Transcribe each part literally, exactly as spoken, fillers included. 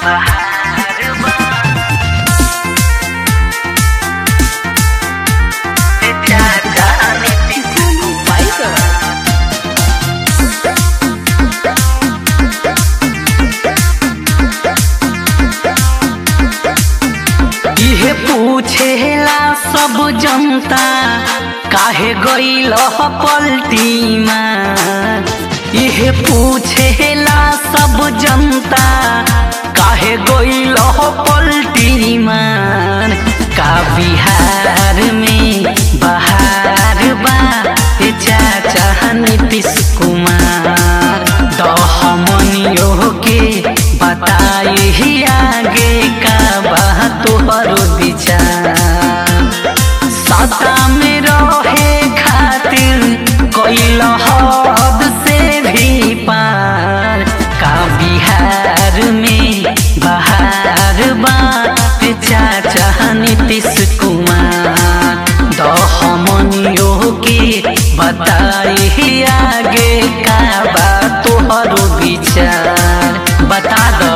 इहे पूछेला सब जनता काहे गइल पलटी में। इहे पूछेला सब जनता काहे गइल पलटी में। का बिहार में बहार बा ए चाचा नीतीश कुमार। दहमनियों के बताई आगे का बा तोहर विचार। सत्ता में रहे खातिर कइल हद से भी पार। का बिहार में बहार बा चाचा नीतीश कुमार। दहमनियों के बताई आगे का बा तोहर विचार। बता दो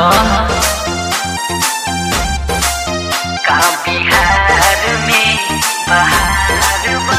का बिहार में बहार बा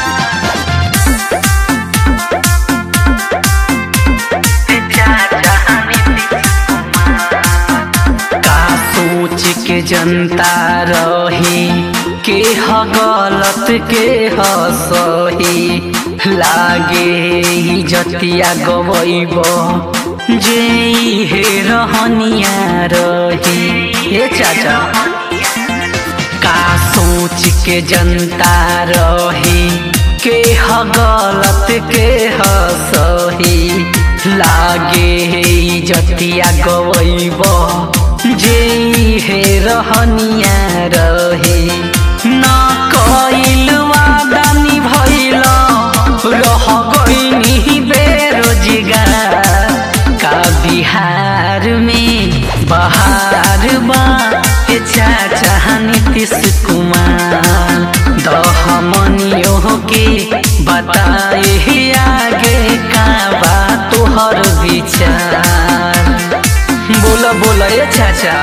चाचा नीतीश कुमार। का सोच के जनता रही के ह गलत के ह सही। लागे इज्जतिया गवैब जे हे रहनिया रही। ए चाचा का सोच के जनता रही के ह गलत के ह सही। लागे इज्जतिया गवैब जे हे रहनिया रही। ना कइल वादा निभइल रह गइनी बेरोजगार। का बिहार में बहार बा ए चाचा नीतीश कुमार। दहमनियों के बताए आगे का बा तोहर विचार। बोला बोला ए चाचा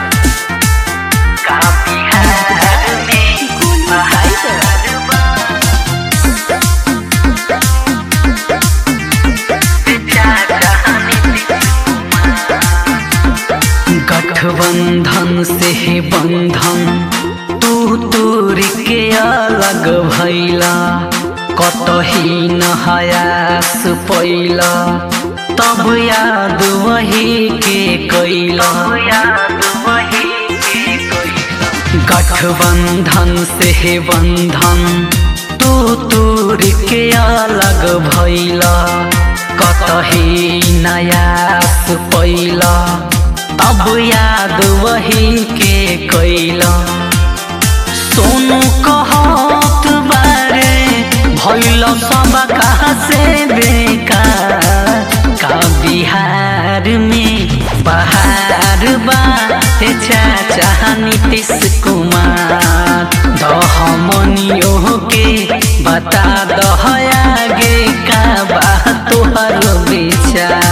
का बिहार में बहार बा गठबंधन से बंधन तू तूर के अलग भैला। कतही न हयास पैला तब याद वही के कैला। गठबंधन से बंधन तू तूर के अलग भैला। कतही नयास पैला अब याद वही के कैला। सोनू कहत बारे भइल सब कहाँ से बेकार। का बिहार में बहार बा ए चाचा नीतीश कुमार। दहमनियों के बता दह आगे का बा तोहर विचार।